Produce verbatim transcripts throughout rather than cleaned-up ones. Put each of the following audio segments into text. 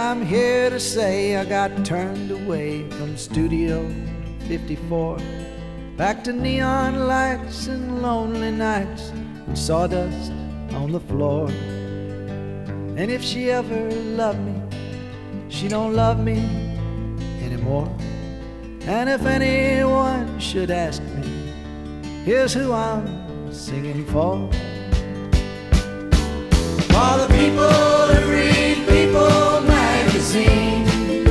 I'm here to say I got turned away from Studio fifty-four, back to neon lights and lonely nights and sawdust on the floor. And if she ever loved me, she don't love me anymore. And if anyone should ask me, here's who I'm singing for. For the people who read People magazine,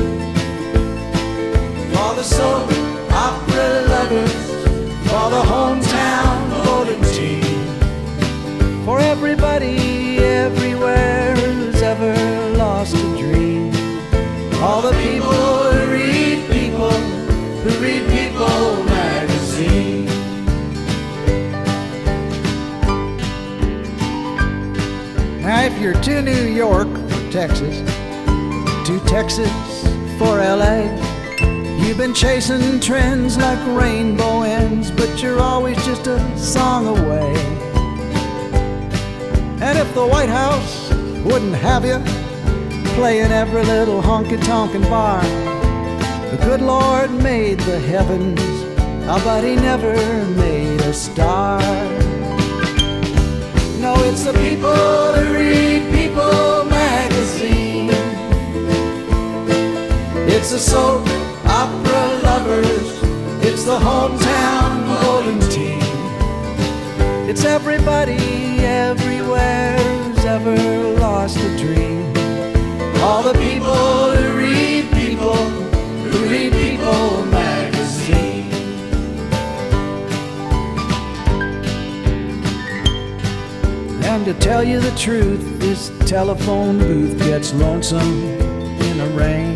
for the soap opera lovers, for the hometown bowling team, for everybody everywhere who's ever lost a dream. All the people who read People, who read People magazine. Now if you're to New York for Texas, to Texas for L A, you've been chasing trends like rainbow ends, but you're always just a song away. And if the White House wouldn't have you play in every little honky-tonkin' bar, the good Lord made the heavens, oh, but he never made a star. No, it's the people who read People magazine. It's the soap opera lovers, it's the hometown bowling team, it's everybody everywhere who's ever lost a dream. All the people who read People, who read People magazine. And to tell you the truth, this telephone booth gets lonesome in the rain.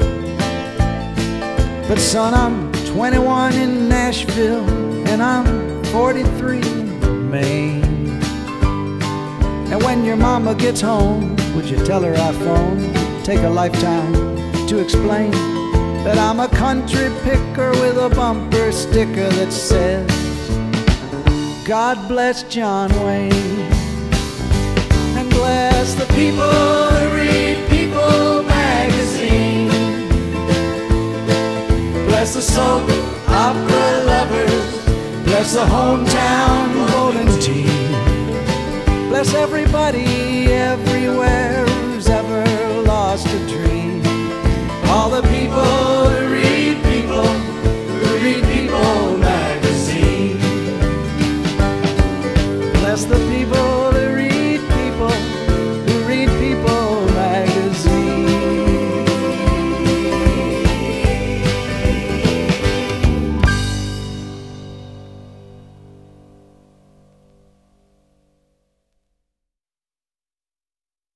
But son, I'm twenty-one in Nashville, and I'm forty-three in Maine. And when your mama gets home, would you tell her I phoned? Take a lifetime to explain that I'm a country picker with a bumper sticker that says, God bless John Wayne. And bless the people who read People magazine. Bless the soap opera lovers, bless the hometown bowling team, bless everybody everywhere who's ever lost a dream. All the people who read People, who read People magazine. Bless the people